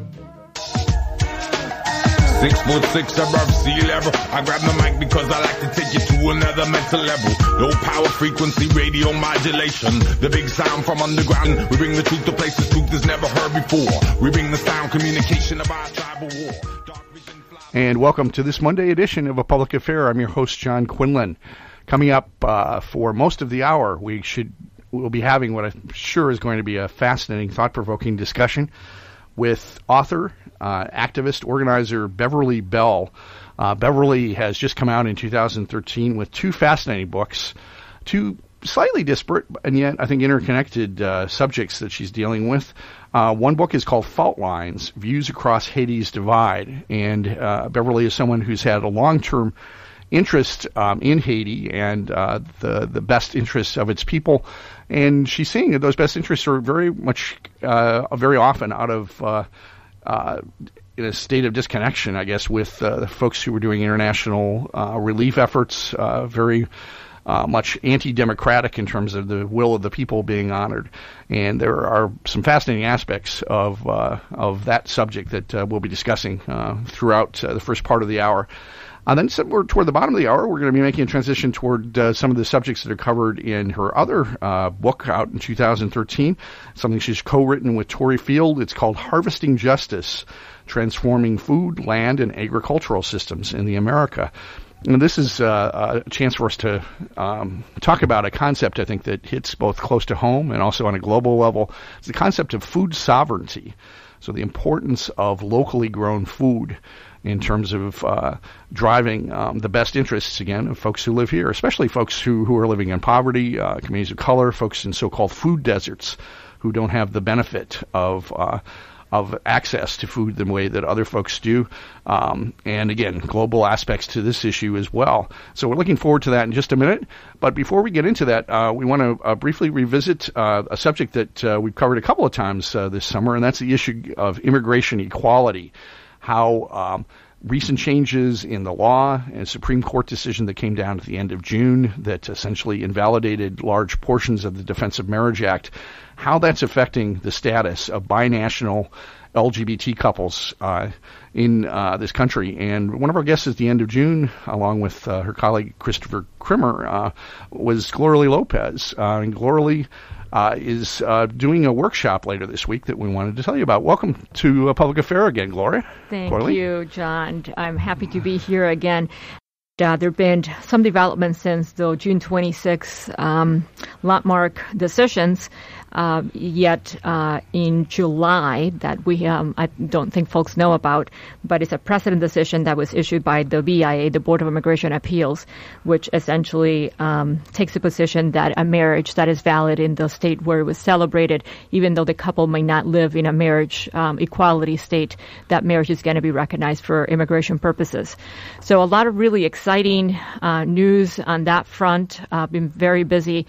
6'6" above sea level. I grab the mic because I like to take you to another mental level. Low power frequency radio modulation. The big sound from underground. We bring the truth to places truth is never heard before. We bring the sound communication of our tribal war. And welcome to this Monday edition of A Public Affair. I'm your host, John Quinlan. Coming up for most of the hour, we'll be having what I'm sure is going to be a fascinating, thought-provoking discussion with author, activist, organizer Beverly Bell. Beverly has just come out in 2013 with two fascinating books, two slightly disparate and yet I think interconnected subjects that she's dealing with. One book is called Fault Lines, Views Across Haiti's Divide, and Beverly is someone who's had a long-term interest in Haiti and the best interests of its people, and she's seeing that those best interests are very often out of in a state of disconnection, I guess, with the folks who were doing international relief efforts, very much anti-democratic in terms of the will of the people being honored. And there are some fascinating aspects of that subject that we'll be discussing throughout the first part of the hour. Then toward the bottom of the hour, we're going to be making a transition toward some of the subjects that are covered in her other book out in 2013, something she's co-written with Tori Field. It's called Harvesting Justice, Transforming Food, Land, and Agricultural Systems in the America. And this is a chance for us to talk about a concept, I think, that hits both close to home and also on a global level. It's the concept of food sovereignty, so the importance of locally grown food in terms of driving the best interests, again, of folks who live here, especially folks who are living in poverty, communities of color, folks in so-called food deserts who don't have the benefit of access to food the way that other folks do. And again, global aspects to this issue as well. So we're looking forward to that in just a minute. But before we get into that, we want to briefly revisit a subject that we've covered a couple of times this summer, and that's the issue of immigration equality. How recent changes in the law and a Supreme Court decision that came down at the end of June that essentially invalidated large portions of the Defense of Marriage Act, how that's affecting the status of binational LGBT couples in this country. And one of our guests at the end of June, along with her colleague Christopher Krimmer, was Gloria Lee Lopez. And Gloria Lee is doing a workshop later this week that we wanted to tell you about. Welcome to Public Affair again, Gloria. Thank you, John. I'm happy to be here again. There have been some developments since the June 26 landmark decisions. Yet in July that I don't think folks know about, but it's a precedent decision that was issued by the BIA, the Board of Immigration Appeals, which essentially takes the position that a marriage that is valid in the state where it was celebrated, even though the couple may not live in a marriage equality state, that marriage is going to be recognized for immigration purposes. So a lot of really exciting news on that front. Been very busy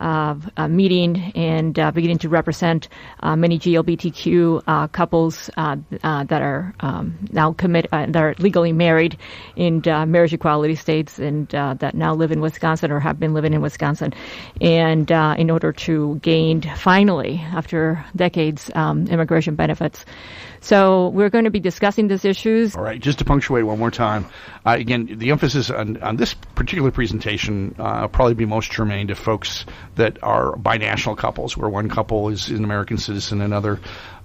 meeting and beginning to represent many GLBTQ couples that are now that are legally married in marriage equality states and that now live in Wisconsin or have been living in Wisconsin, and in order to gain finally, after decades, immigration benefits. So we're going to be discussing these issues. All right, just to punctuate one more time, again, the emphasis on this particular presentation will probably be most germane to folks that are binational couples, where one couple is an American citizen, another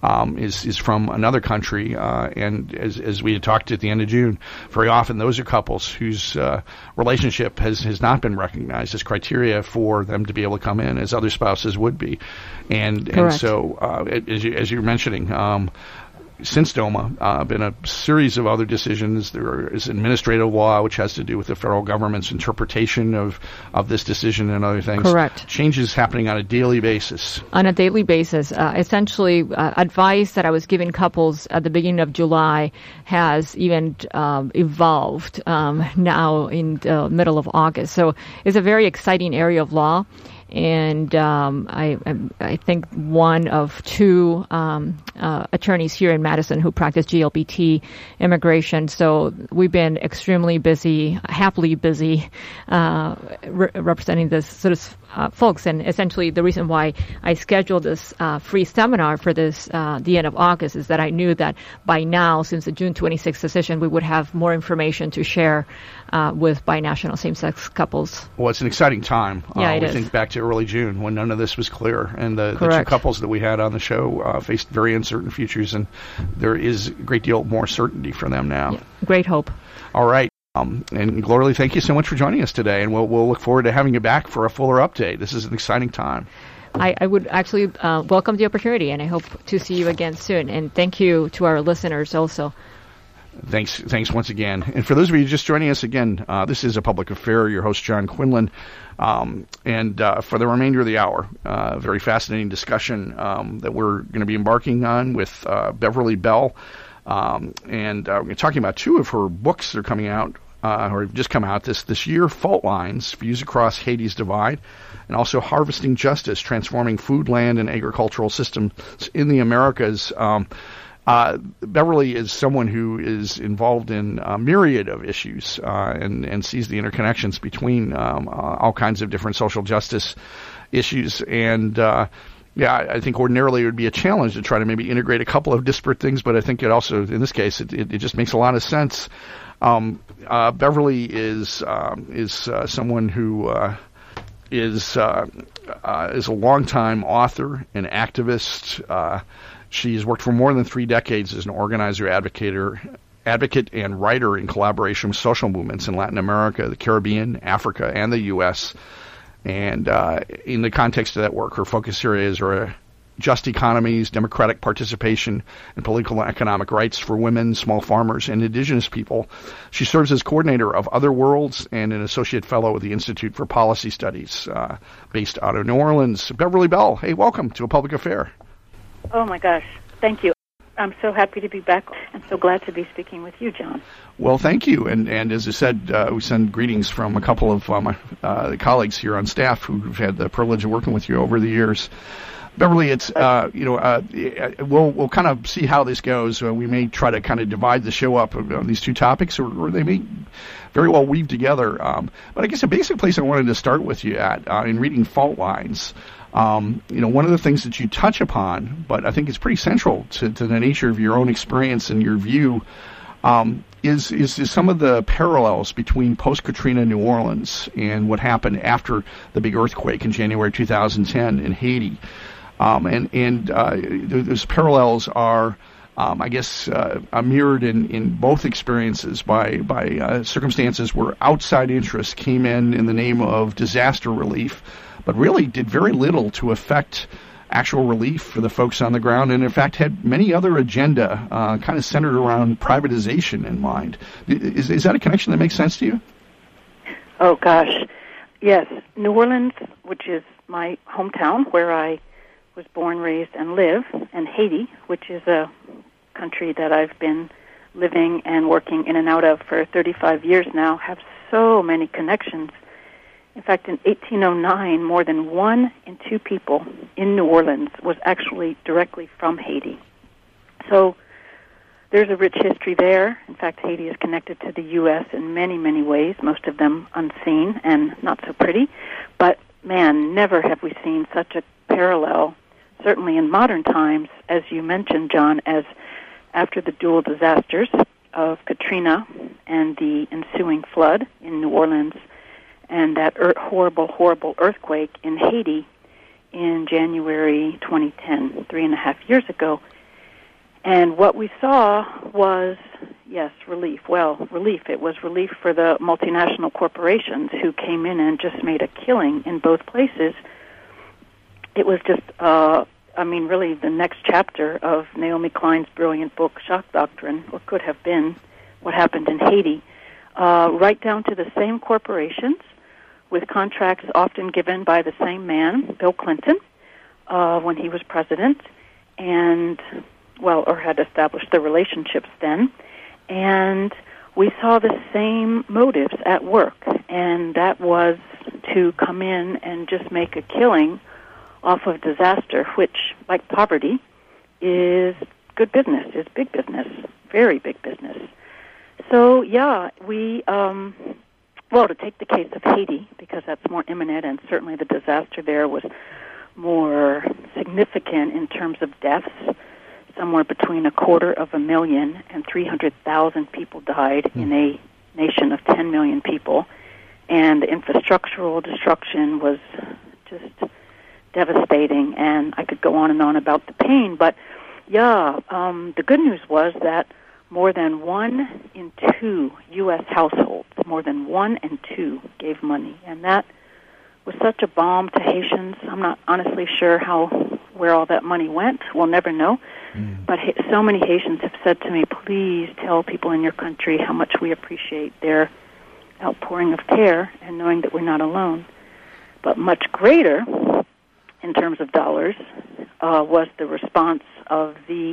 is from another country. And as we had talked at the end of June, very often those are couples whose relationship has not been recognized as criteria for them to be able to come in as other spouses would be. And so, as you're mentioning, since DOMA, been a series of other decisions. There is administrative law, which has to do with the federal government's interpretation of this decision and other things. Correct. Changes happening on a daily basis. On a daily basis. Essentially, advice that I was giving couples at the beginning of July has even evolved now in the middle of August. So it's a very exciting area of law. And I think one of two attorneys here in Madison who practice GLBT immigration. So we've been extremely busy, happily busy, representing this sort of folks. And essentially the reason why I scheduled this free seminar for this the end of August is that I knew that by now, since the June 26th decision, we would have more information to share with binational same-sex couples. Well, it's an exciting time. Yeah, it we is. think back to early June when none of this was clear, and the two Correct. couples that we had on the show faced very uncertain futures, and there is a great deal more certainty for them now. Yeah, great hope. All right. And Gloria, thank you so much for joining us today, and we'll look forward to having you back for a fuller update. This is an exciting time. I would actually welcome the opportunity, and I hope to see you again soon. And thank you to our listeners also. Thanks once again. And for those of you just joining us again, this is A Public Affair, your host, John Quinlan. And for the remainder of the hour, very fascinating discussion that we're going to be embarking on with Beverly Bell. And we're talking about two of her books that are coming out, or have just come out this year, Fault Lines, Views Across Haiti's Divide, and also Harvesting Justice, Transforming Food, Land, and Agricultural Systems in the Americas. Beverly is someone who is involved in a myriad of issues and sees the interconnections between all kinds of different social justice issues. And yeah, I think ordinarily it would be a challenge to try to maybe integrate a couple of disparate things, but I think it also, in this case, it just makes a lot of sense. Beverly is someone who is a longtime author and activist. She's worked for more than 3 decades as an organizer, advocate, and writer in collaboration with social movements in Latin America, the Caribbean, Africa, and the U.S. And in the context of that work, her focus areas are just economies, democratic participation, and political and economic rights for women, small farmers, and indigenous people. She serves as coordinator of Other Worlds and an associate fellow at the Institute for Policy Studies, based out of New Orleans. Beverly Bell, hey, welcome to A Public Affair. Oh, my gosh. Thank you. I'm so happy to be back and so glad to be speaking with you, John. Well, thank you. And as I said, we send greetings from a couple of my colleagues here on staff who've had the privilege of working with you over the years. Beverly, it's we'll kind of see how this goes. We may try to kind of divide the show up on these two topics, or they may very well weave together. But I guess the basic place I wanted to start with you at in reading Fault Lines. One of the things that you touch upon, but I think it's pretty central to the nature of your own experience and your view, is some of the parallels between post-Katrina New Orleans and what happened after the big earthquake in January 2010 in Haiti. Those parallels are, mirrored in both experiences by circumstances where outside interests came in the name of disaster relief, but really did very little to affect actual relief for the folks on the ground, and in fact had many other agenda kind of centered around privatization in mind. Is that a connection that makes sense to you? Oh, gosh. Yes. New Orleans, which is my hometown where I was born, raised, and live, and Haiti, which is a country that I've been living and working in and out of for 35 years now, have so many connections. In fact, in 1809, more than 1 in 2 people in New Orleans was actually directly from Haiti. So there's a rich history there. In fact, Haiti is connected to the U.S. in many, many ways, most of them unseen and not so pretty. But, man, never have we seen such a parallel, certainly in modern times, as you mentioned, John, as after the dual disasters of Katrina and the ensuing flood in New Orleans, and that horrible, horrible earthquake in Haiti in January 2010, 3.5 years ago. And what we saw was, yes, relief. Well, relief. It was relief for the multinational corporations who came in and just made a killing in both places. It was just, really the next chapter of Naomi Klein's brilliant book, Shock Doctrine, or could have been what happened in Haiti, right down to the same corporations, with contracts often given by the same man, Bill Clinton, when he was president, or had established the relationships then. And we saw the same motives at work, and that was to come in and just make a killing off of disaster, which, like poverty, is good business, is big business, very big business. So, yeah, we Well, to take the case of Haiti, because that's more imminent, and certainly the disaster there was more significant in terms of deaths. Somewhere between 250,000 and 300,000 people died in a nation of 10 million people, and the infrastructural destruction was just devastating, and I could go on and on about the pain, but the good news was that more than 1 in 2 U.S. households, more than 1 in 2 gave money, and that was such a balm to Haitians. I'm not honestly sure where all that money went. We'll never know. But so many Haitians have said to me, please tell people in your country how much we appreciate their outpouring of care and knowing that we're not alone. But much greater, in terms of dollars, was the response of the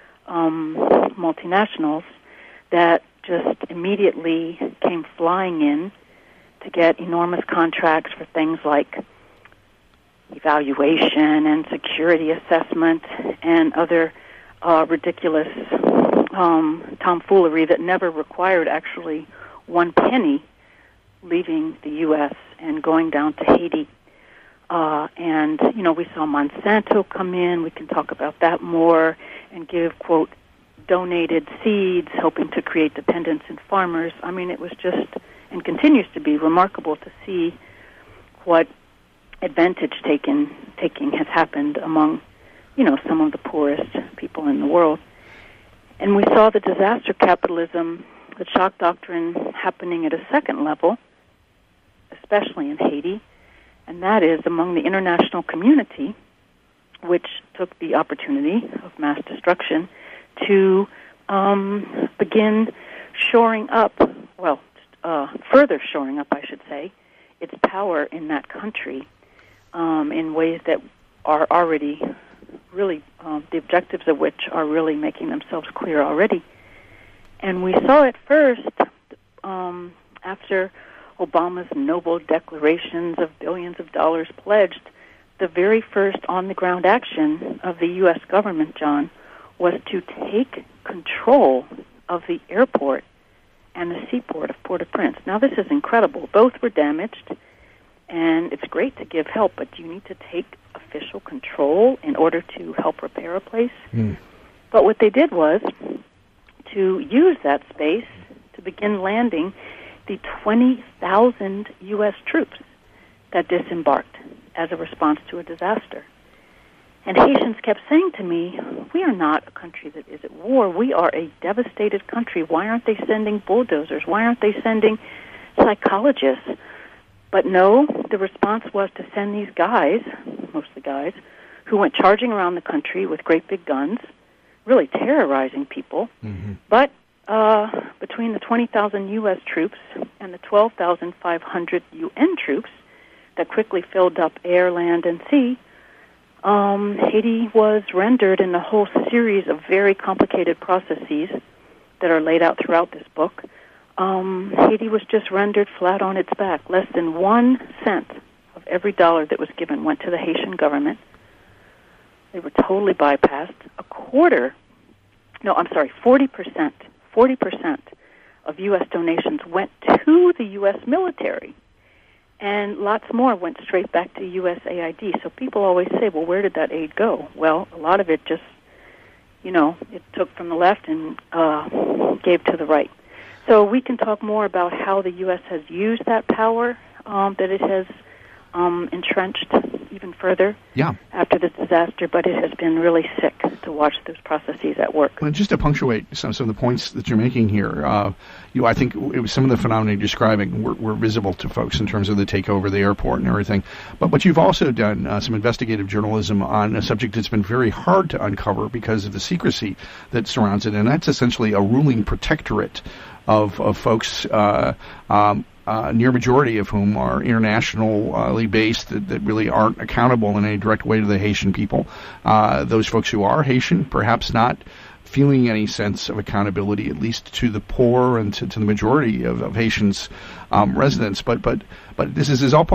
multinationals that just immediately came flying in to get enormous contracts for things like evaluation and security assessment and other ridiculous tomfoolery that never required actually one penny leaving the U.S. and going down to Haiti. And, we saw Monsanto come in. We can talk about that more and give, quote, donated seeds, hoping to create dependence in farmers. I mean, it was just, and continues to be, remarkable to see what advantage taking has happened among, some of the poorest people in the world. And we saw the disaster capitalism, the shock doctrine, happening at a second level, especially in Haiti, and that is among the international community, which took the opportunity of mass destruction to begin shoring up, further shoring up, I should say, its power in that country in ways that are already really, the objectives of which are really making themselves clear already. And we saw it first after Obama's noble declarations of billions of dollars pledged. The very first on-the-ground action of the U.S. government, John, was to take control of the airport and the seaport of Port-au-Prince. Now, this is incredible. Both were damaged, and it's great to give help, but you need to take official control in order to help repair a place. But what they did was to use that space to begin landing the 20,000 U.S. troops that disembarked as a response to a disaster. And Haitians kept saying to me, we are not a country that is at war. We are a devastated country. Why aren't they sending bulldozers? Why aren't they sending psychologists? But no, the response was to send these guys, mostly guys, who went charging around the country with great big guns, really terrorizing people. But between the 20,000 U.S. troops and the 12,500 UN troops that quickly filled up air, land, and sea, Haiti was rendered in a whole series of very complicated processes that are laid out throughout this book. Haiti was just rendered flat on its back. Less than 1 cent of every dollar that was given went to the Haitian government. They were totally bypassed. 40% of U.S. donations went to the U.S. military, and lots more went straight back to USAID. So people always say, well, where did that aid go? Well, a lot of it just, it took from the left and gave to the right. So we can talk more about how the U.S. has used that power that it has entrenched even further after this disaster, but it has been really sick to watch those processes at work. Well, just to punctuate some of the points that you're making here, I think it was some of the phenomena you're describing were visible to folks in terms of the takeover of the airport and everything. But you've also done some investigative journalism on a subject that's been very hard to uncover because of the secrecy that surrounds it, and that's essentially a ruling protectorate of folks, near majority of whom are internationally based, that really aren't accountable in any direct way to the Haitian people. Those folks who are Haitian, perhaps not feeling any sense of accountability, at least to the poor and to the majority of Haitians residents. But this is all part of this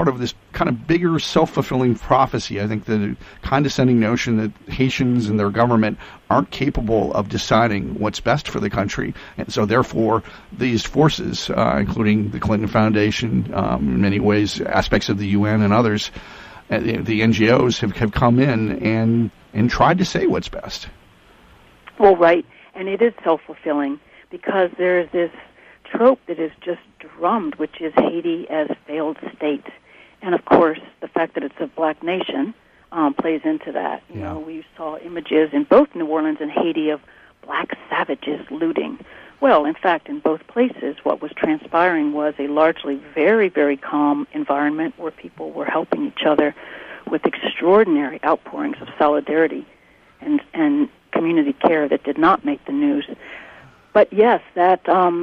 kind of bigger self-fulfilling prophecy. I think the condescending notion that Haitians and their government aren't capable of deciding what's best for the country, and so therefore these forces, including the Clinton Foundation, in many ways aspects of the UN and others, the NGOs have come in and tried to say what's best. Well, right, and it is self-fulfilling because there is this trope that is just drummed, which is Haiti as failed state. And, of course, the fact that it's a black nation plays into that. You know, we saw images in both New Orleans and Haiti of black savages looting. Well, in fact, in both places, what was transpiring was a largely very, very calm environment where people were helping each other with extraordinary outpourings of solidarity and community care that did not make the news. But, yes, that,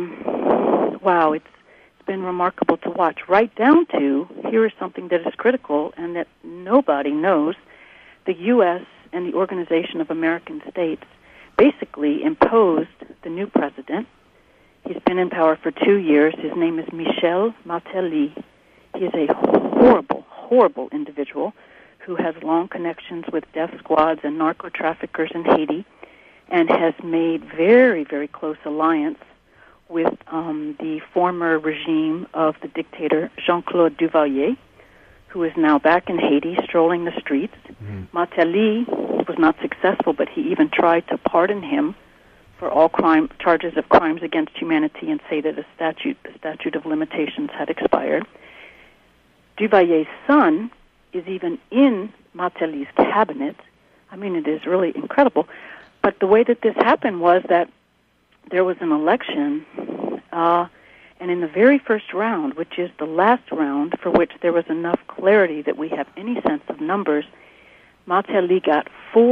wow, it's been remarkable to watch, right down to, here is something that is critical and that nobody knows. The U.S. and the Organization of American States basically imposed the new president. He's been in power for 2 years. His name is Michel Martelly. He is a horrible, horrible individual who has long connections with death squads and narco-traffickers in Haiti and has made very, very close alliance with the former regime of the dictator Jean-Claude Duvalier, who is now back in Haiti, strolling the streets. Martelly was not successful, but he even tried to pardon him for all charges of crimes against humanity and say that the statute of limitations had expired. Duvalier's son is even in Martelly's cabinet. I mean, it is really incredible. But the way that this happened was that there was an election, and in the very first round, which is the last round for which there was enough clarity that we have any sense of numbers, Martelly got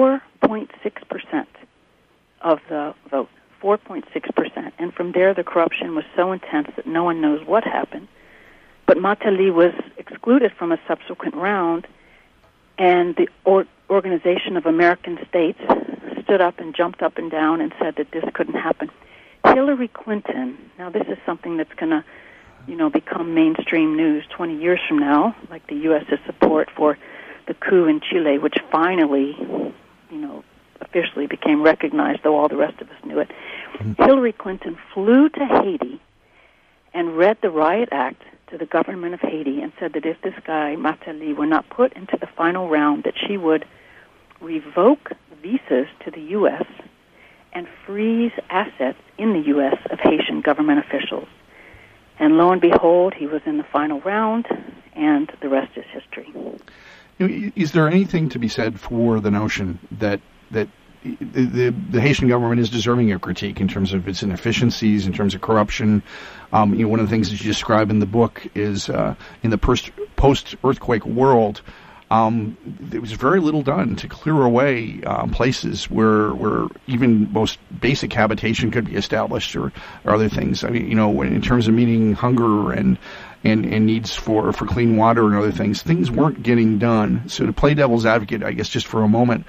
4.6% of the vote, 4.6%. And from there, the corruption was so intense that no one knows what happened. But Martelly was excluded from a subsequent round, and the Organization of American States stood up and jumped up and down and said that this couldn't happen. Hillary Clinton, now this is something that's going to, become mainstream news 20 years from now, like the U.S.'s support for the coup in Chile, which finally, officially became recognized, though all the rest of us knew it. Hillary Clinton flew to Haiti and read the Riot Act to the government of Haiti and said that if this guy, Martelly, were not put into the final round, that she would revoke visas to the U.S. and freeze assets in the U.S. of Haitian government officials. And lo and behold, he was in the final round, and the rest is history. Is there anything to be said for the notion that the Haitian government is deserving of critique in terms of its inefficiencies, in terms of corruption? One of the things that you describe in the book is in the post-earthquake world, there was very little done to clear away places where even most basic habitation could be established or other things. I mean, in terms of meeting hunger and needs for clean water and other things weren't getting done. So to play devil's advocate, I guess just for a moment,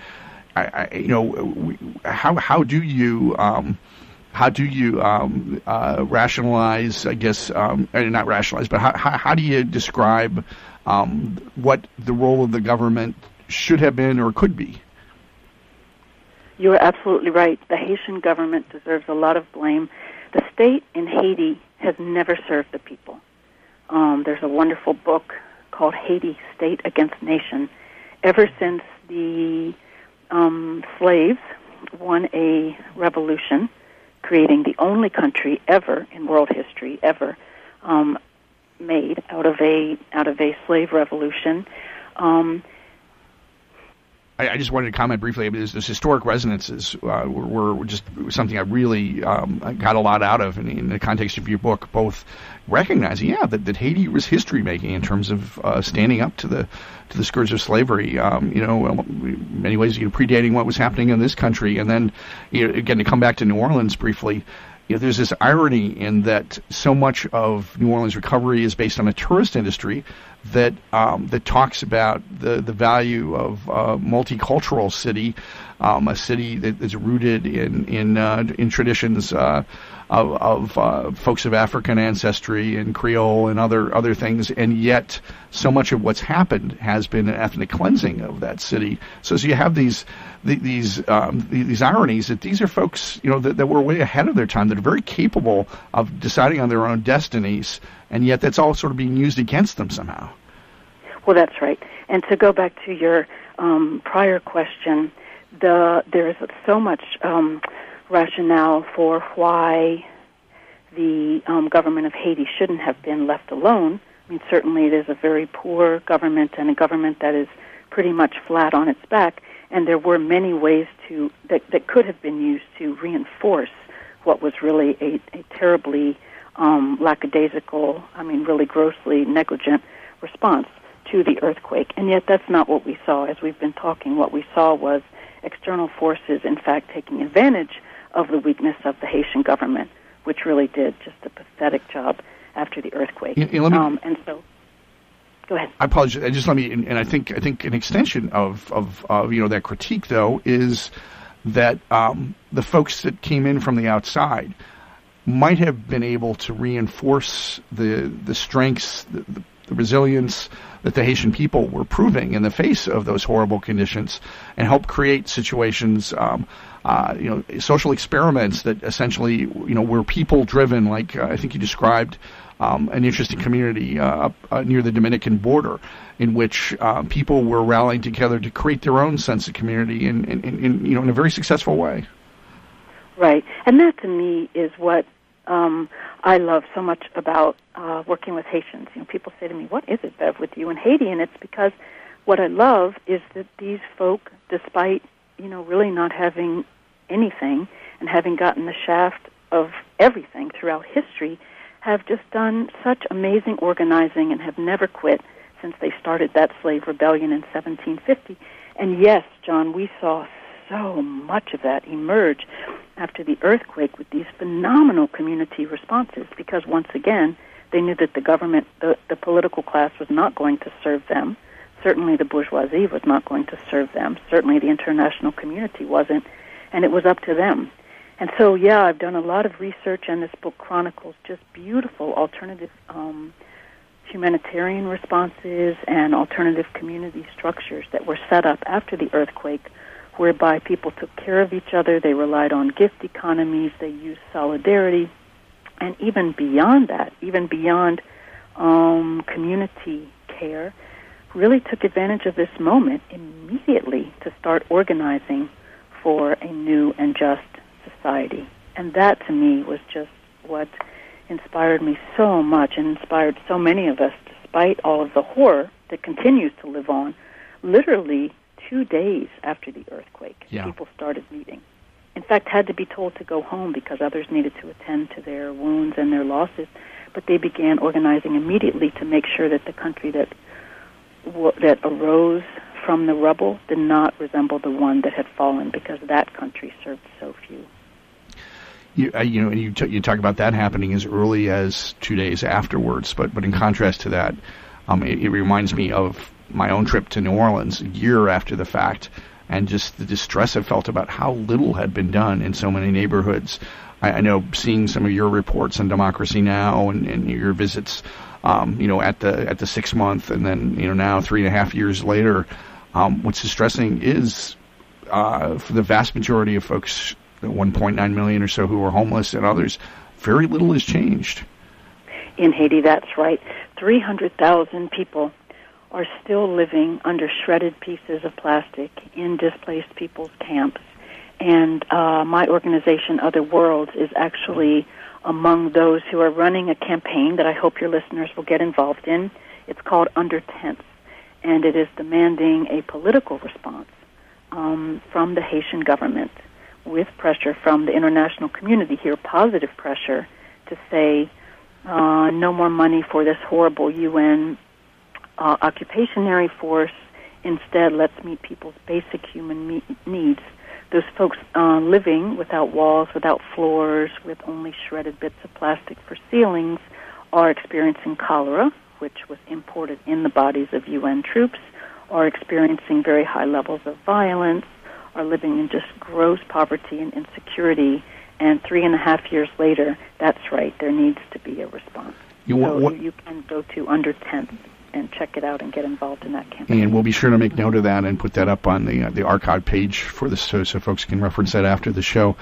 how do you rationalize? I guess not rationalize, but how do you describe what the role of the government should have been or could be? You are absolutely right. The Haitian government deserves a lot of blame. The state in Haiti has never served the people. There's a wonderful book called Haiti, State Against Nation. Ever since the slaves won a revolution, creating the only country ever in world history ever made out of a slave revolution. I just wanted to comment briefly. I mean, those historic resonances were just something I really got a lot out of in the context of your book, both recognizing, that Haiti was history making in terms of standing up to the scourge of slavery. In many ways, predating what was happening in this country, and then again to come back to New Orleans briefly. There's this irony in that so much of New Orleans' recovery is based on a tourist industry, that talks about the value of a multicultural city, a city that is rooted in traditions of folks of African ancestry and Creole and other things, and yet so much of what's happened has been an ethnic cleansing of that city. So you have these ironies that these are folks, that were way ahead of their time, that are very capable of deciding on their own destinies, and yet that's all sort of being used against them somehow. Well, that's right. And to go back to your prior question, there is so much rationale for why the government of Haiti shouldn't have been left alone. I mean, certainly it is a very poor government and a government that is pretty much flat on its back, and there were many ways that could have been used to reinforce what was really a terribly lackadaisical, really grossly negligent response to the earthquake. And yet that's not what we saw. As we've been talking, what we saw was external forces, in fact, taking advantage of the weakness of the Haitian government, which really did just a pathetic job after the earthquake. And so, go ahead. I apologize. And I think an extension of that critique, though, is that the folks that came in from the outside might have been able to reinforce the strengths, the resilience that the Haitian people were proving in the face of those horrible conditions, and help create situations, social experiments that essentially, were people-driven, like I think you described an interesting community up near the Dominican border, in which people were rallying together to create their own sense of community in a very successful way. Right, and that to me is what I love so much about working with Haitians. People say to me, "What is it, Bev, with you in Haiti?" And it's because what I love is that these folk, despite really not having anything and having gotten the shaft of everything throughout history, have just done such amazing organizing and have never quit since they started that slave rebellion in 1750. And yes, John, we saw so much of that emerge after the earthquake with these phenomenal community responses, because once again, they knew that the government, the political class was not going to serve them. Certainly the bourgeoisie was not going to serve them. Certainly the international community wasn't, and it was up to them. And so, yeah, I've done a lot of research, and this book chronicles just beautiful alternative humanitarian responses and alternative community structures that were set up after the earthquake, whereby people took care of each other, they relied on gift economies, they used solidarity, and even beyond that, even beyond community care, really took advantage of this moment immediately to start organizing for a new and just society. And that, to me, was just what inspired me so much and inspired so many of us, despite all of the horror that continues to live on. Literally 2 days after the earthquake, people started meeting. In fact, had to be told to go home because others needed to attend to their wounds and their losses. But they began organizing immediately to make sure that the country that arose from the rubble did not resemble the one that had fallen, because that country served so few. You talk about that happening as early as 2 days afterwards, but in contrast to that, it reminds me of my own trip to New Orleans a year after the fact, and just the distress I felt about how little had been done in so many neighborhoods. I know, seeing some of your reports on Democracy Now! and your visits, at the 6 month, and then now 3.5 years later, what's distressing is for the vast majority of folks, the 1.9 million or so who are homeless and others, very little has changed. In Haiti, that's right. 300,000 people are still living under shredded pieces of plastic in displaced people's camps. And my organization, Other Worlds, is actually among those who are running a campaign that I hope your listeners will get involved in. It's called Under Tents, and it is demanding a political response from the Haitian government, with pressure from the international community here, positive pressure to say no more money for this horrible UN occupationary force. Instead, let's meet people's basic human needs. Those folks living without walls, without floors, with only shredded bits of plastic for ceilings, are experiencing cholera, which was imported in the bodies of UN troops, are experiencing very high levels of violence, are living in just gross poverty and insecurity, and 3.5 years later, that's right, there needs to be a response. You can go to Under Tenth and check it out and get involved in that campaign. And we'll be sure to make note of that and put that up on the archive page for this, so folks can reference that after the show.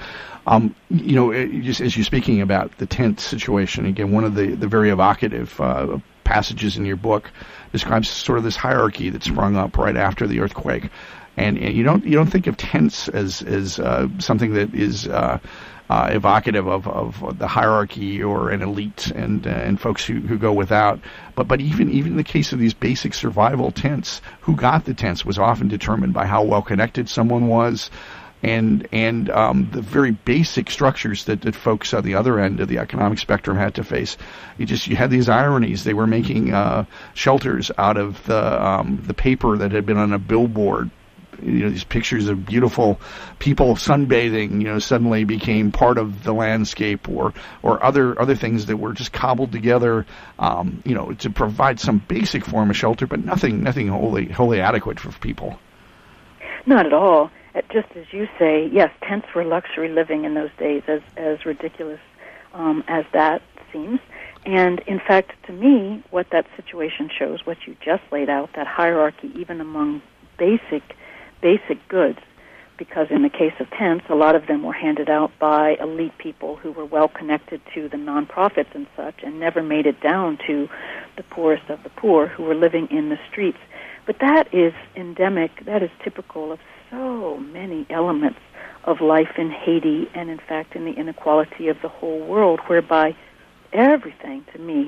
Just as you're speaking about the tent situation, again, one of the very evocative passages in your book describes sort of this hierarchy that sprung up right after the earthquake, and you don't think of tents as something that is evocative of the hierarchy or an elite and folks who go without. But even in the case of these basic survival tents, who got the tents was often determined by how well connected someone was, and the very basic structures that folks on the other end of the economic spectrum had to face. You had these ironies. They were making shelters out of the paper that had been on a billboard. These pictures of beautiful people sunbathing, suddenly became part of the landscape, or other things that were just cobbled together, to provide some basic form of shelter, but nothing wholly adequate for people. Not at all. Just as you say, yes, tents were luxury living in those days, as ridiculous as that seems. And in fact, to me, what that situation shows, what you just laid out, that hierarchy even among basic goods, because in the case of tents, a lot of them were handed out by elite people who were well connected to the nonprofits and such, and never made it down to the poorest of the poor who were living in the streets. But that is endemic, that is typical of so many elements of life in Haiti, and in fact in the inequality of the whole world, whereby everything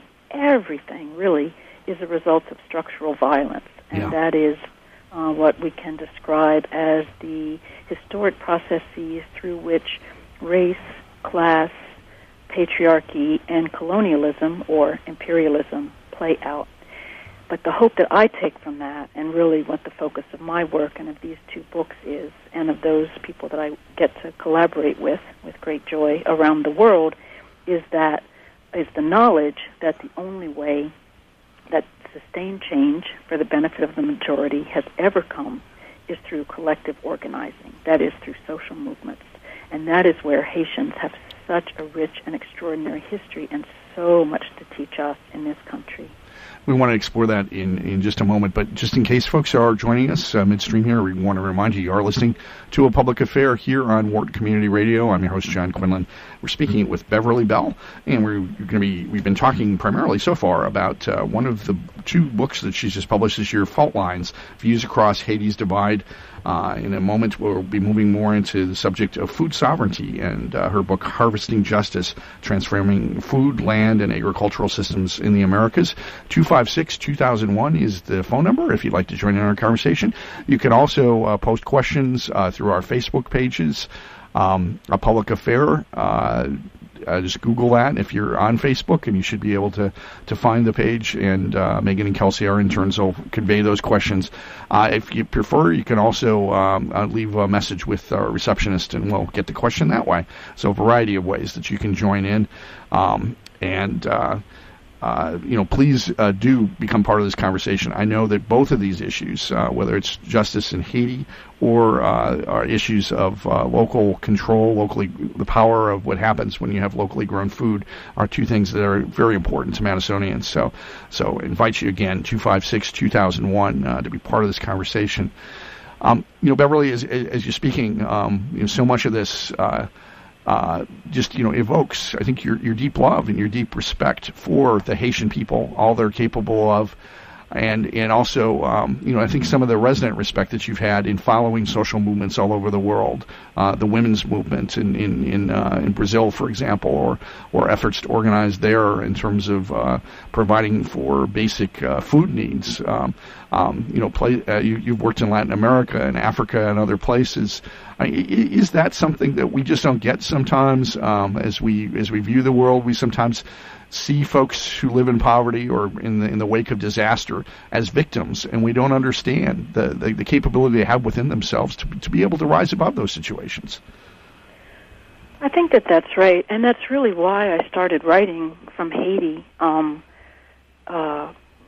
really is a result of structural violence. And that is what we can describe as the historic processes through which race, class, patriarchy, and colonialism or imperialism play out. But the hope that I take from that, and really what the focus of my work and of these two books is, and of those people that I get to collaborate with great joy around the world, is the knowledge that the only way that sustained change for the benefit of the majority has ever come is through collective organizing. That is through social movements. And that is where Haitians have such a rich and extraordinary history and so much to teach us in this country. We want to explore that in just a moment, but just in case folks are joining us midstream here, we want to remind you are listening to A Public Affair here on Wharton Community Radio. I'm your host, John Quinlan. We're speaking with Beverly Bell, and we've been talking primarily so far about one of the two books that she's just published this year, Fault Lines, Views Across Haiti's Divide. In a moment, we'll be moving more into the subject of food sovereignty and her book, Harvesting Justice, Transforming Food, Land, and Agricultural Systems in the Americas. 256-2001 is the phone number if you'd like to join in our conversation. You can also post questions through our Facebook pages, A Public Affair. Just Google that if you're on Facebook, and you should be able to find the page, and Megan and Kelsey, our interns, will convey those questions. If you prefer, you can also leave a message with our receptionist, and we'll get the question that way. So a variety of ways that you can join in. Please do become part of this conversation. I know that both of these issues, whether it's justice in Haiti or are issues of local control, the power of what happens when you have locally grown food, are two things that are very important to Madisonians. So invite you again, 256-2001, to be part of this conversation. Beverly, as you're speaking, so much of this evokes, I think, your deep love and your deep respect for the Haitian people, all they're capable of, and also, I think some of the resonant respect that you've had in following social movements all over the world, the women's movement in Brazil, for example, or efforts to organize there in terms of providing for basic food needs. You've worked in Latin America and Africa and other places. Is that something that we just don't get sometimes? As we view the world, we sometimes see folks who live in poverty or in the wake of disaster as victims, and we don't understand the capability they have within themselves to be able to rise above those situations. I think that's right, and that's really why I started writing from Haiti.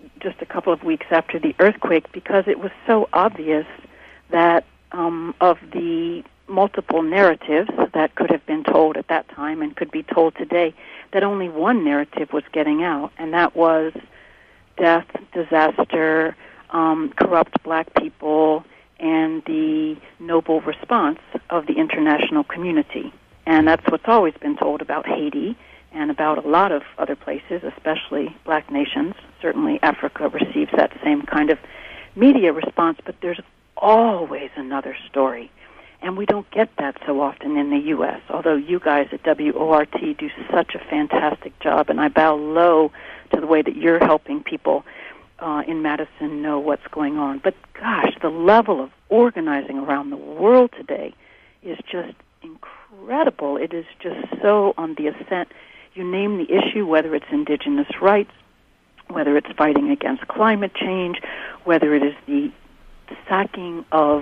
just a couple of weeks after the earthquake, because it was so obvious that of the multiple narratives that could have been told at that time and could be told today, that only one narrative was getting out, and that was death, disaster, corrupt black people, and the noble response of the international community. And that's what's always been told about Haiti and about a lot of other places, especially black nations. Certainly Africa receives that same kind of media response, but there's always another story. And we don't get that so often in the U.S., although you guys at WORT do such a fantastic job, and I bow low to the way that you're helping people in Madison know what's going on. But gosh, the level of organizing around the world today is just incredible. It is just so on the ascent. You name the issue, whether it's indigenous rights, whether it's fighting against climate change, whether it is the sacking of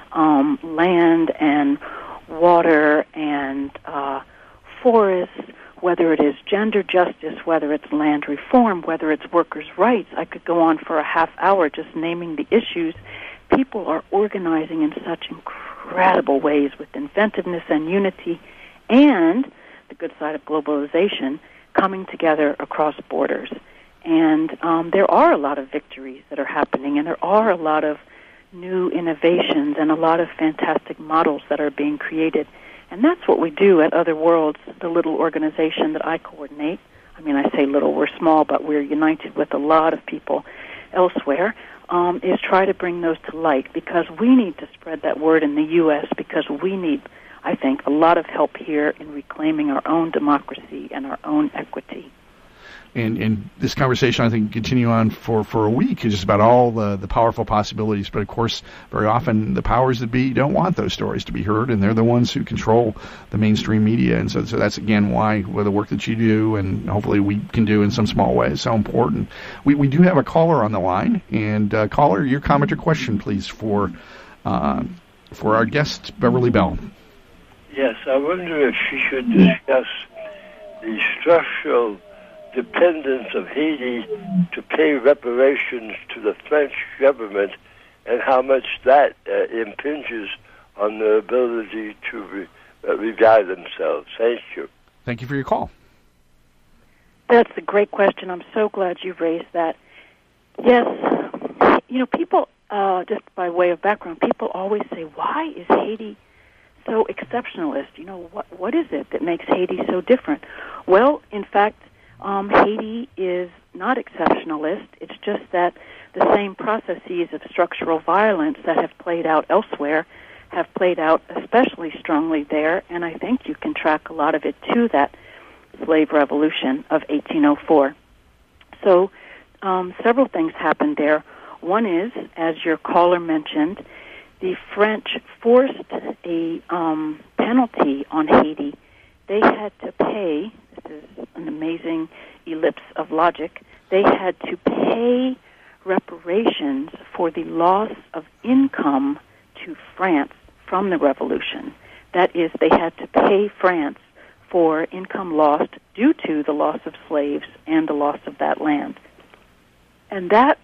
land and water and forests, whether it is gender justice, whether it's land reform, whether it's workers' rights. I could go on for a half hour just naming the issues. People are organizing in such incredible ways with inventiveness and unity, and the good side of globalization, coming together across borders. And there are a lot of victories that are happening, and there are a lot of new innovations and a lot of fantastic models that are being created. And that's what we do at Other Worlds, the little organization that I coordinate. I mean, I say little, we're small, but we're united with a lot of people elsewhere, is try to bring those to light, because we need to spread that word in the U.S., because we need, I think, a lot of help here in reclaiming our own democracy and our own equity. And this conversation, I think, can continue on for a week, just about all the powerful possibilities. But, of course, very often the powers that be don't want those stories to be heard, and they're the ones who control the mainstream media. And so that's, again, why the work that you do and hopefully we can do in some small way is so important. We do have a caller on the line. And, caller, your comment or question, please, for our guest, Beverly Bell. Yes, I wonder if she should discuss the structural dependence of Haiti to pay reparations to the French government, and how much that impinges on their ability to revive themselves. Thank you. Thank you for your call. That's a great question. I'm so glad you raised that. Yes, people, just by way of background, people always say, why is Haiti so exceptionalist? What is it that makes Haiti so different? Well, in fact, Haiti is not exceptionalist. It's just that the same processes of structural violence that have played out elsewhere have played out especially strongly there, and I think you can track a lot of it to that slave revolution of 1804. So several things happened there. One is, as your caller mentioned, the French forced a penalty on Haiti. They had to pay, this is an amazing ellipse of logic, they had to pay reparations for the loss of income to France from the revolution. That is, they had to pay France for income lost due to the loss of slaves and the loss of that land. And that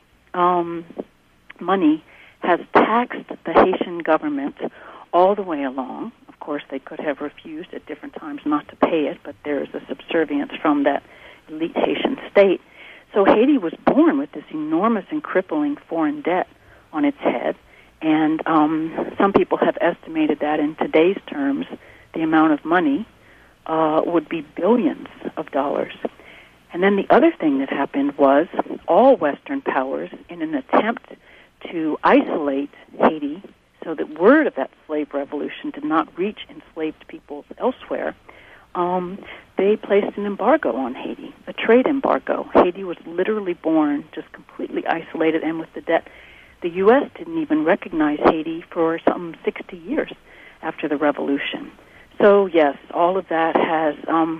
money has taxed the Haitian government all the way along. Of course, they could have refused at different times not to pay it, but there is a subservience from that elite Haitian state. So Haiti was born with this enormous and crippling foreign debt on its head, and some people have estimated that in today's terms, the amount of money would be billions of dollars. And then the other thing that happened was all Western powers, in an attempt to isolate Haiti so that word of that slave revolution did not reach enslaved peoples elsewhere, they placed an embargo on Haiti, a trade embargo. Haiti was literally born just completely isolated and with the debt. The U.S. didn't even recognize Haiti for some 60 years after the revolution. So, yes, all of that has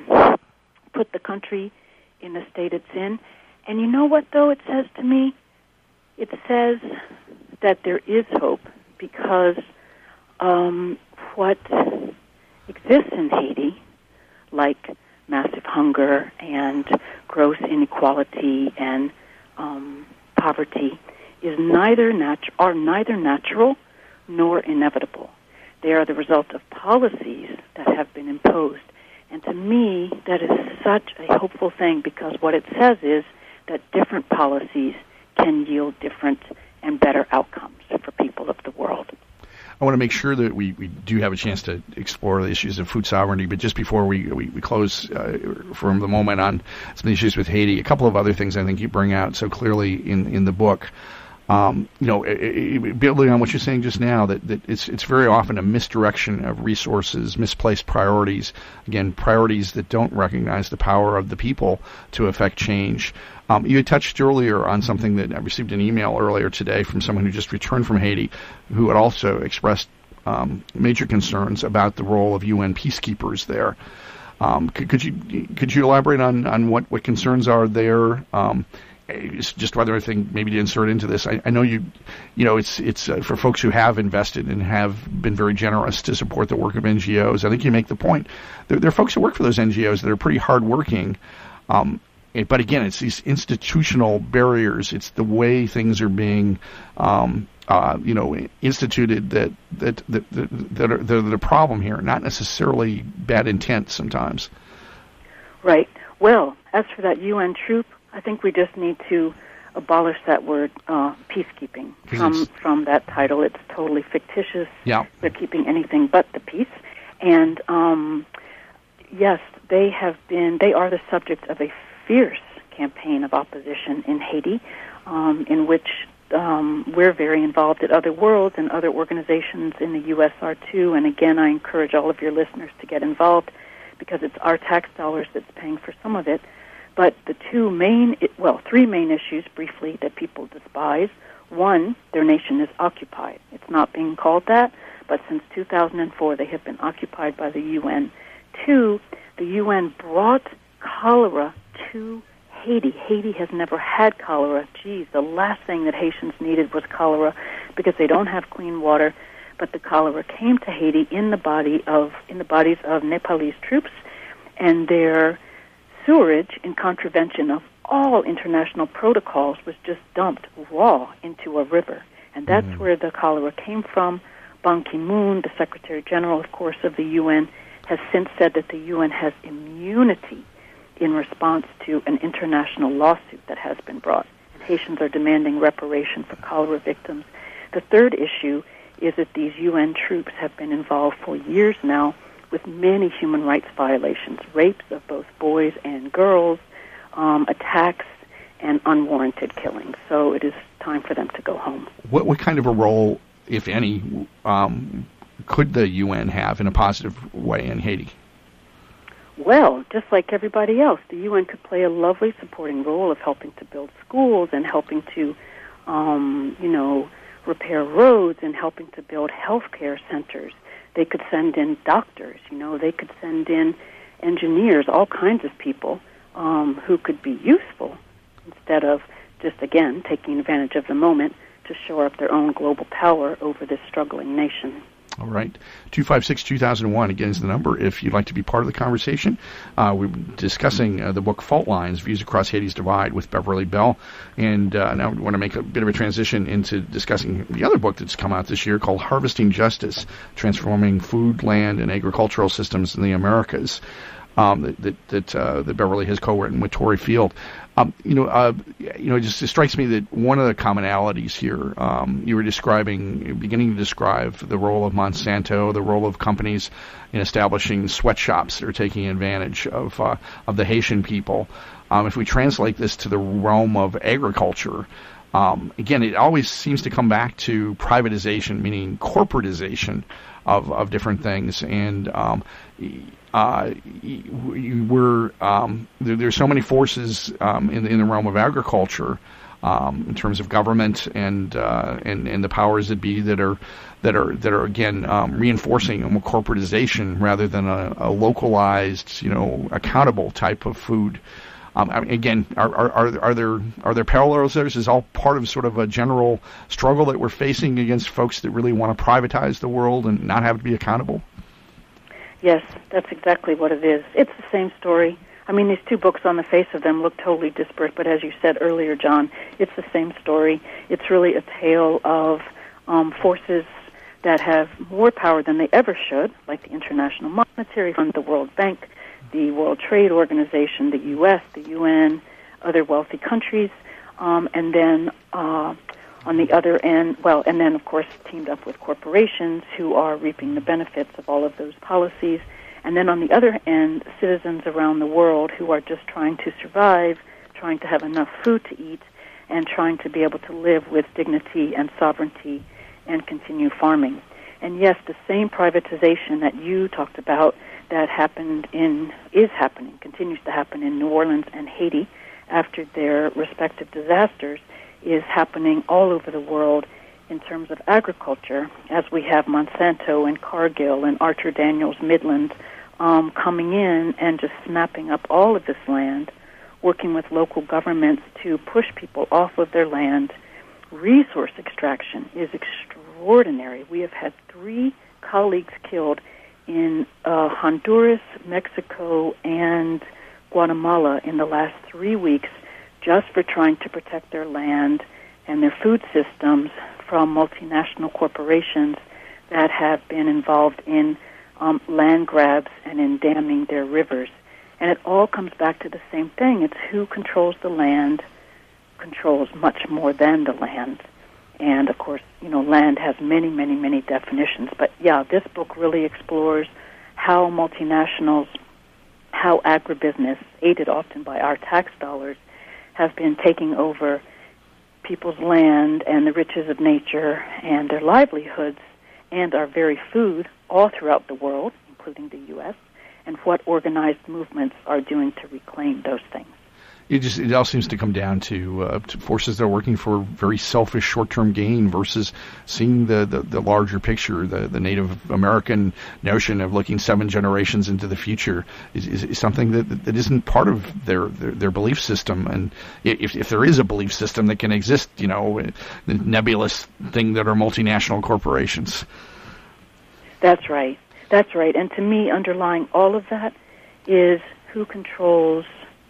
put the country in the state it's in. And you know what, though, it says to me? It says that there is hope, because what exists in Haiti, like massive hunger and gross inequality and poverty are neither natural nor inevitable. They are the result of policies that have been imposed. And to me, that is such a hopeful thing, because what it says is that different policies can yield different and better outcomes for people of the world. I want to make sure that we do have a chance to explore the issues of food sovereignty, but just before we close from the moment on some of the issues with Haiti, a couple of other things I think you bring out so clearly in the book. Building on what you're saying just now, that it's very often a misdirection of resources, misplaced priorities, again, priorities that don't recognize the power of the people to affect change. You had touched earlier on something that I received an email earlier today from someone who just returned from Haiti, who had also expressed major concerns about the role of UN peacekeepers there. Could you elaborate on what concerns are there? Just one other thing, maybe to insert into this. I know it's for folks who have invested and have been very generous to support the work of NGOs. I think you make the point. There are folks who work for those NGOs that are pretty hardworking. But again, it's these institutional barriers. It's the way things are being, instituted that are the problem here. Not necessarily bad intent sometimes. Right. Well, as for that UN troop, I think we just need to abolish that word peacekeeping from that title. It's totally fictitious. Yeah. They're keeping anything but the peace. And yes, they are the subject of a fierce campaign of opposition in Haiti, in which we're very involved at Other Worlds, and other organizations in the U.S. are too. And again, I encourage all of your listeners to get involved, because it's our tax dollars that's paying for some of it. But the three main issues, briefly, that people despise. One, their nation is occupied. It's not being called that, but since 2004, they have been occupied by the UN. Two, the UN brought cholera to Haiti. Haiti has never had cholera. Geez, the last thing that Haitians needed was cholera, because they don't have clean water. But the cholera came to Haiti in the bodies of Nepalese troops, and their sewerage, in contravention of all international protocols, was just dumped raw into a river. And that's where the cholera came from. Ban Ki-moon, the Secretary General, of course, of the UN, has since said that the UN has immunity in response to an international lawsuit that has been brought. And Haitians are demanding reparation for cholera victims. The third issue is that these UN troops have been involved for years now with many human rights violations, rapes of both boys and girls, attacks, and unwarranted killings. So it is time for them to go home. What kind of a role, if any, could the UN have in a positive way in Haiti? Well, just like everybody else, the UN could play a lovely supporting role of helping to build schools and helping to, repair roads and helping to build healthcare centers. They could send in doctors, they could send in engineers, all kinds of people who could be useful instead of just, again, taking advantage of the moment to shore up their own global power over this struggling nation. All right. 256-2001, again, is the number if you'd like to be part of the conversation. We're discussing the book Fault Lines, Views Across Haiti's Divide with Beverly Bell. And now we want to make a bit of a transition into discussing the other book that's come out this year called Harvesting Justice, Transforming Food, Land, and Agricultural Systems in the Americas, that Beverly has co-written with Tori Field. It strikes me that one of the commonalities here, you were beginning to describe the role of Monsanto, the role of companies in establishing sweatshops that are taking advantage of the Haitian people. If we translate this to the realm of agriculture, again, it always seems to come back to privatization, meaning corporatization of different things, and there's so many forces in the realm of agriculture, in terms of government and the powers that be that are again reinforcing a more corporatization rather than a localized, accountable type of food. Again, are there parallels there? Is this all part of sort of a general struggle that we're facing against folks that really want to privatize the world and not have to be accountable? Yes, that's exactly what it is. It's the same story. I mean, these two books on the face of them look totally disparate, but as you said earlier, John, it's the same story. It's really a tale of forces that have more power than they ever should, like the International Monetary Fund, the World Bank, the World Trade Organization, the U.S., the UN, other wealthy countries, and then on the other end, and then, of course, teamed up with corporations who are reaping the benefits of all of those policies. And then on the other end, citizens around the world who are just trying to survive, trying to have enough food to eat, and trying to be able to live with dignity and sovereignty and continue farming. And yes, the same privatization that you talked about that continues to happen in New Orleans and Haiti after their respective disasters is happening all over the world in terms of agriculture, as we have Monsanto and Cargill and Archer Daniels Midland coming in and just snapping up all of this land, working with local governments to push people off of their land. Resource extraction is extraordinary. We have had 3 colleagues killed in Honduras, Mexico, and Guatemala in the last 3 weeks just for trying to protect their land and their food systems from multinational corporations that have been involved in land grabs and in damming their rivers. And it all comes back to the same thing. It's who controls the land controls much more than the land. And, of course, land has many, many, many definitions. But, yeah, this book really explores how multinationals, how agribusiness, aided often by our tax dollars, have been taking over people's land and the riches of nature and their livelihoods and our very food all throughout the world, including the U.S., and what organized movements are doing to reclaim those things. It all seems to come down to forces that are working for very selfish short-term gain versus seeing the larger picture. The Native American notion of looking 7 generations into the future is something that isn't part of their belief system. And if there is a belief system that can exist, the nebulous thing that are multinational corporations. That's right. That's right. And to me, underlying all of that is who controls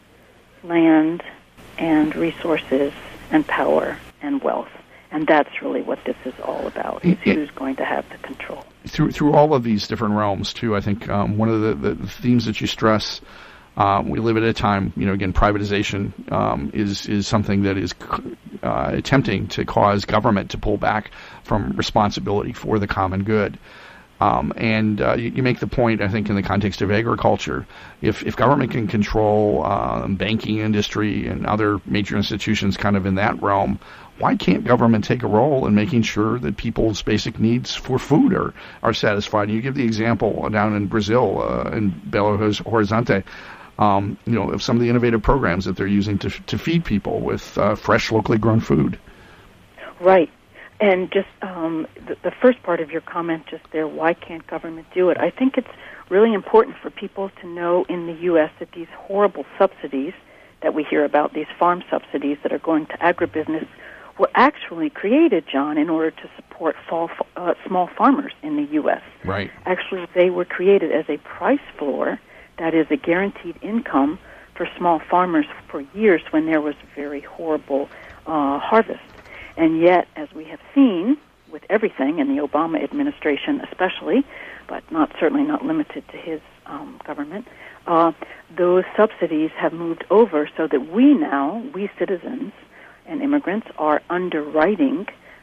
land and resources and power and wealth. And that's really what this is all about, is who's going to have the control. Through all of these different realms, too, I think one of the themes that you stress, we live at a time, again, privatization is something that is attempting to cause government to pull back from responsibility for the common good. And you make the point, I think, in the context of agriculture, if government can control banking industry and other major institutions kind of in that realm, why can't government take a role in making sure that people's basic needs for food are satisfied? And you give the example down in Brazil, in Belo Horizonte, of some of the innovative programs that they're using to feed people with fresh, locally grown food. Right. And just the first part of your comment just there, why can't government do it? I think it's really important for people to know in the U.S. that these horrible subsidies that we hear about, these farm subsidies that are going to agribusiness, were actually created, John, in order to support small farmers in the U.S. Right. Actually, they were created as a price floor, that is a guaranteed income for small farmers for years when there was very horrible harvest. And yet, as we have seen with everything in the Obama administration especially, but certainly not limited to his government, those subsidies have moved over so that we citizens and immigrants, are underwriting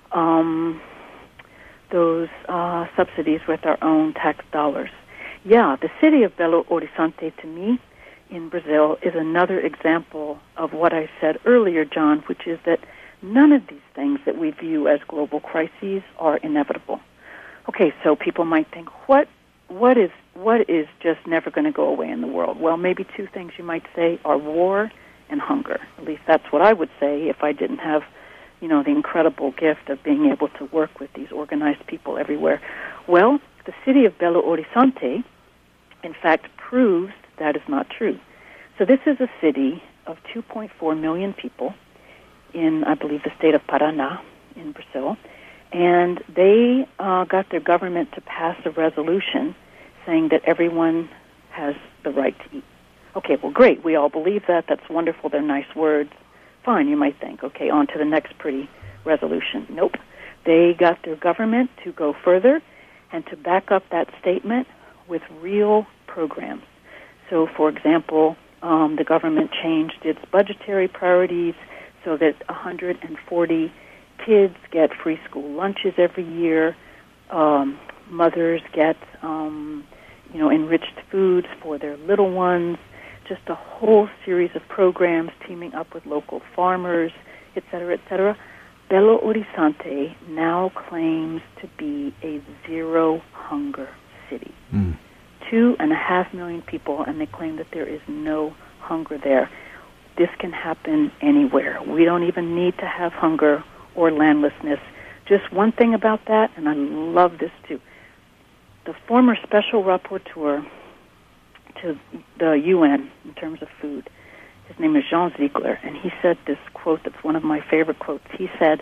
those subsidies with our own tax dollars. Yeah, the city of Belo Horizonte, to me, in Brazil, is another example of what I said earlier, John, which is that none of these things that we view as global crises are inevitable. Okay, so people might think, what is just never going to go away in the world? Well, maybe 2 things you might say are war and hunger. At least that's what I would say if I didn't have, the incredible gift of being able to work with these organized people everywhere. Well, the city of Belo Horizonte, in fact, proves that is not true. So this is a city of 2.4 million people in, I believe, the state of Paraná in Brazil, and they got their government to pass a resolution saying that everyone has the right to eat. Okay, well, great. We all believe that. That's wonderful. They're nice words. Fine, you might think. Okay, on to the next pretty resolution. Nope. They got their government to go further and to back up that statement with real programs. So, for example, the government changed its budgetary priorities so that 140 kids get free school lunches every year. Mothers get, enriched foods for their little ones. Just a whole series of programs teaming up with local farmers, et cetera, et cetera. Belo Horizonte now claims to be a zero-hunger city. 2.5 million people, and they claim that there is no hunger there. This can happen anywhere. We don't even need to have hunger or landlessness. Just one thing about that, and I love this too. The former special rapporteur to the UN in terms of food, his name is Jean Ziegler, and he said this quote that's one of my favorite quotes. He said,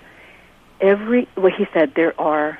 there are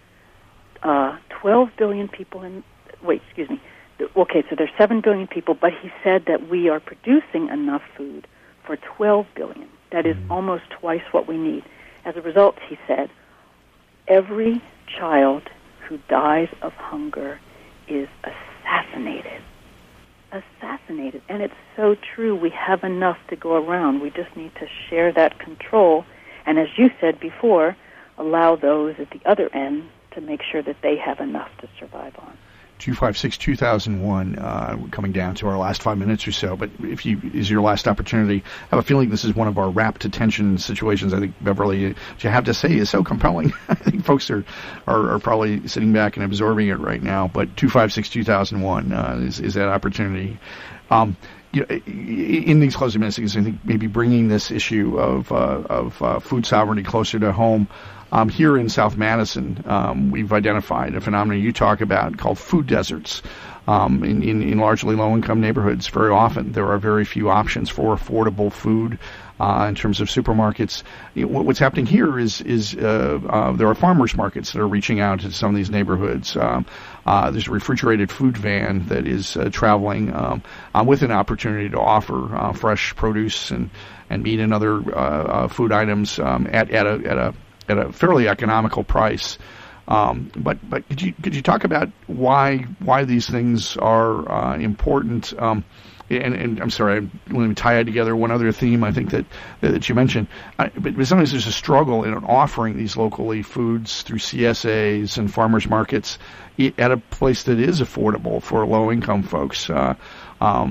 12 billion people so there's 7 billion people, but he said that we are producing enough food for 12 billion. That is almost twice what we need. As a result, he said, every child who dies of hunger is assassinated. And it's so true. We have enough to go around. We just need to share that control. And as you said before, allow those at the other end to make sure that they have enough to survive on. 256-2001, coming down to our last 5 minutes or so, but is your last opportunity. I have a feeling this is one of our rapt attention situations. I think, Beverly, what you have to say is so compelling. I think folks are probably sitting back and absorbing it right now, but 256-2001 is that opportunity. In these closing minutes, I think maybe bringing this issue of food sovereignty closer to home. Here in South Madison, we've identified a phenomenon you talk about called food deserts. In largely low-income neighborhoods, very often there are very few options for affordable food in terms of supermarkets. What's happening here is there are farmers markets that are reaching out to some of these neighborhoods. There's a refrigerated food van that is traveling with an opportunity to offer fresh produce and meat and other food items at a fairly economical price. But could you talk about why these things are important? And I'm sorry, let me tie it together. One other theme I think that you mentioned, but sometimes there's a struggle in offering these locally foods through CSAs and farmers markets at a place that is affordable for low-income folks. How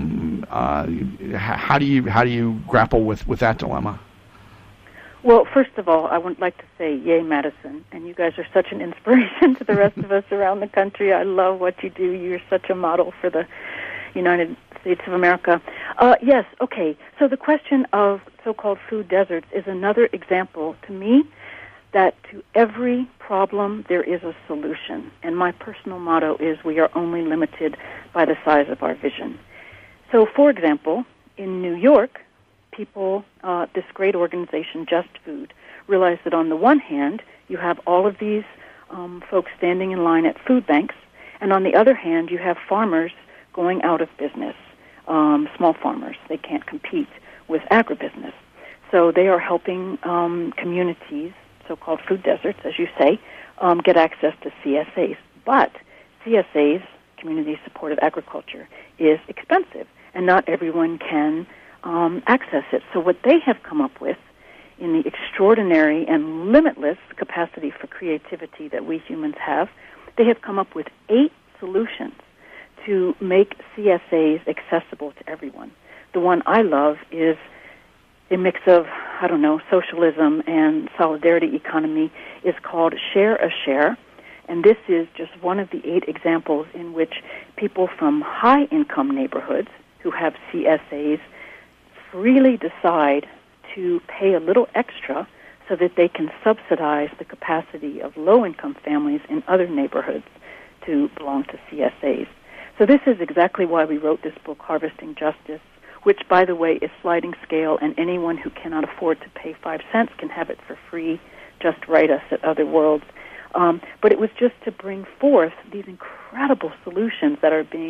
do you grapple with that dilemma? Well, first of all, I would like to say, yay, Madison, and you guys are such an inspiration to the rest of us around the country. I love what you do. You're such a model for the United States of America. Yes, okay, so the question of so-called food deserts is another example to me that to every problem there is a solution, and my personal motto is we are only limited by the size of our vision. So, for example, in New York, people, this great organization, Just Food, realized that on the one hand, you have all of these folks standing in line at food banks, and on the other hand, you have farmers going out of business, small farmers. They can't compete with agribusiness. So they are helping communities, so-called food deserts, as you say, get access to CSAs. But CSAs, Community Supportive Agriculture, is expensive, and not everyone can access it. So what they have come up with in the extraordinary and limitless capacity for creativity that we humans have, they have come up with 8 solutions to make CSAs accessible to everyone. The one I love is a mix of, socialism and solidarity economy, is called Share a Share. And this is just one of the 8 examples in which people from high-income neighborhoods who have CSAs freely decide to pay a little extra so that they can subsidize the capacity of low-income families in other neighborhoods to belong to CSAs. So this is exactly why we wrote this book, Harvesting Justice, which, by the way, is sliding scale, and anyone who cannot afford to pay 5 cents can have it for free. Just write us at Other Worlds. But it was just to bring forth these incredible solutions that are being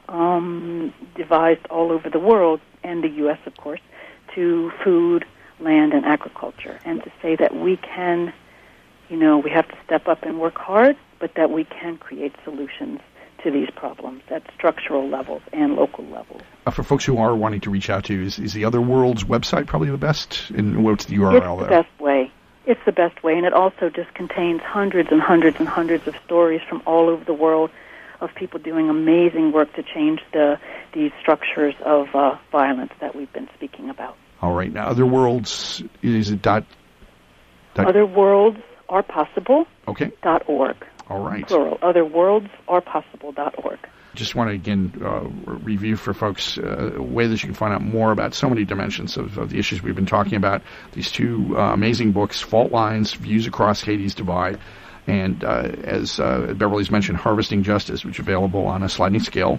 devised all over the world, and the U.S., of course, to food, land, and agriculture, and to say that we can, we have to step up and work hard, but that we can create solutions to these problems at structural levels and local levels. For folks who are wanting to reach out to you, is the Other Worlds website probably the best? And what's the URL there? It's the best way. It's the best way, and it also just contains hundreds and hundreds and hundreds of stories from all over the world of people doing amazing work to change these structures of violence that we've been speaking about. All right. Now, Other Worlds, is it Other Worlds Are Possible. Okay. .org. All right. Plural. otherworldsarepossible.org. Just want to, again, review for folks a way that you can find out more about so many dimensions of the issues we've been talking about. These two amazing books, Fault Lines, Views Across Haiti's Divide, and as Beverly's mentioned, Harvesting Justice, which is available on a sliding scale.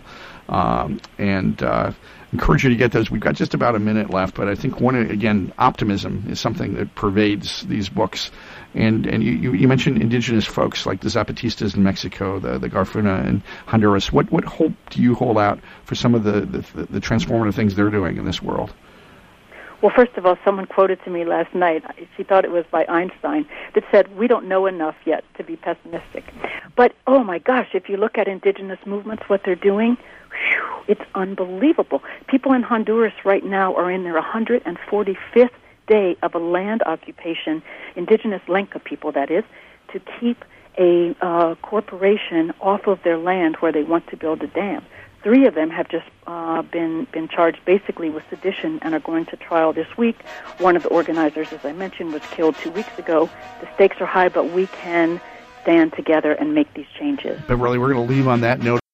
Encourage you to get those. We've got just about a minute left, but I think optimism is something that pervades these books. And you mentioned indigenous folks like the Zapatistas in Mexico, the Garifuna in Honduras. What hope do you hold out for some of the transformative things they're doing in this world? Well, first of all, someone quoted to me last night, she thought it was by Einstein, that said, we don't know enough yet to be pessimistic. But, oh my gosh, if you look at indigenous movements, what they're doing, it's unbelievable. People in Honduras right now are in their 145th day of a land occupation, indigenous Lenca people, that is, to keep a corporation off of their land where they want to build a dam. 3 of them have just been charged basically with sedition and are going to trial this week. One of the organizers, as I mentioned, was killed 2 weeks ago. The stakes are high, but we can stand together and make these changes. Beverly, we're going to leave on that note.